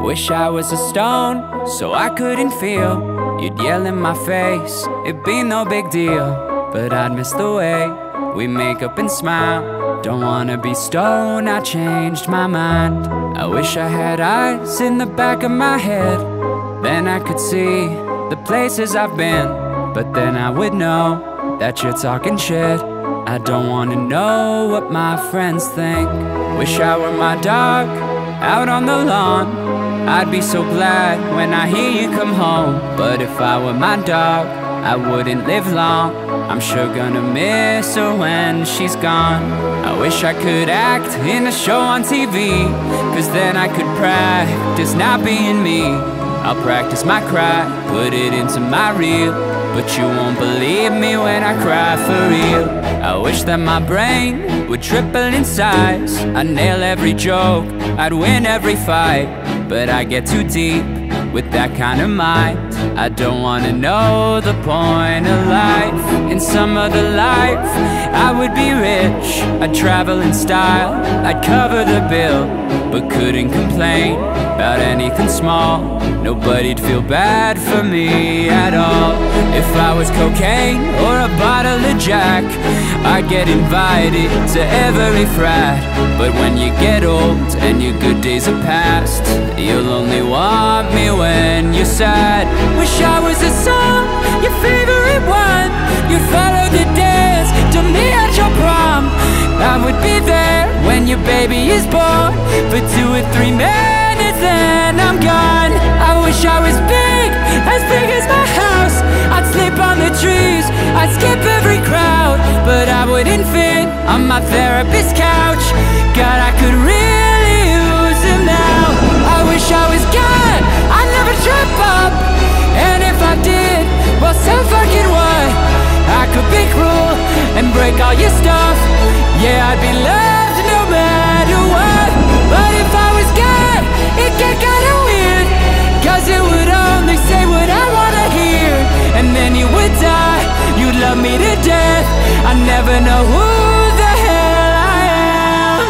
Wish I was a stone so I couldn't feel. You'd yell in my face, it'd be no big deal. But I'd miss the way we make up and smile. Don't wanna be stoned, I changed my mind. I wish I had eyes in the back of my head, then I could see the places I've been. But then I would know that you're talking shit. I don't wanna know what my friends think. Wish I were my dog, out on the lawn. I'd be so glad when I hear you come home. But if I were my dog, I wouldn't live long. I'm sure gonna miss her when she's gone. I wish I could act in a show on TV, cause then I could practice not being me. I'll practice my cry, put it into my reel, but you won't believe me when I cry for real. I wish that my brain would triple in size. I'd nail every joke, I'd win every fight. But I get too deep with that kind of mind. I don't wanna know the point of life. In some other life, I would be rich. I'd travel in style, I'd cover the bill, but couldn't complain about anything small. Nobody'd feel bad for me at all. If I was cocaine or a bottle of Jack, I'd get invited to every frat. But when you get old and your good days are past, you'll only want me when you're sad. Wish I was a song, your favorite one. You'd follow the dance to me at your prom. I would be there when your baby is born for 2 or 3 minutes, then I'm gone. I wish I was big as my house. I'd sleep on the trees, I'd skip every crowd. But I wouldn't fit on my therapist's couch. God, I could really use him now. I wish I was God, I'd never trip up. And if I did, well, so fucking what? I could be cruel and break all your stuff. Yeah, I'd be loved no matter what. But if I was God, it'd get kinda weird, cause it would only say what I wanna hear. And then you would die, you'd love me to death. I never know who the hell I am.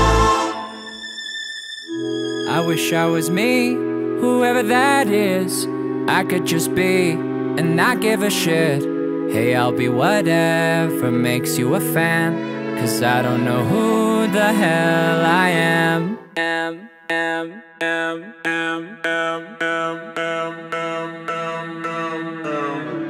I wish I was me, whoever that is. I could just be and not give a shit. Hey, I'll be whatever makes you a fan, cause I don't know who the hell I am.